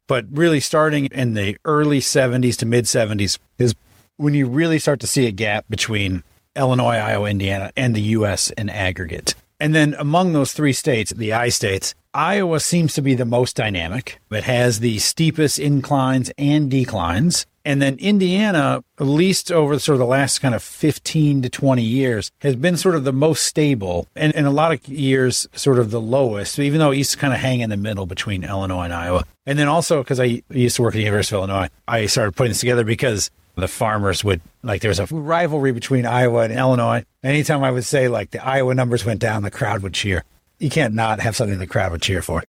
But really starting in the early 70s to mid 70s is when you really start to see a gap between Illinois, Iowa, Indiana, and the U.S. in aggregate. And then among those three states, the I states, Iowa seems to be the most dynamic. It has the steepest inclines and declines. And then Indiana, at least over sort of the last kind of 15 to 20 years, has been sort of the most stable. And in a lot of years, sort of the lowest, even though it used to kind of hang in the middle between Illinois and Iowa. And then also, because I used to work at the University of Illinois, I started putting this together because the farmers would, like, there was a rivalry between Iowa and Illinois. Anytime I would say, like, the Iowa numbers went down, the crowd would cheer. You can't not have something the crowd would cheer for.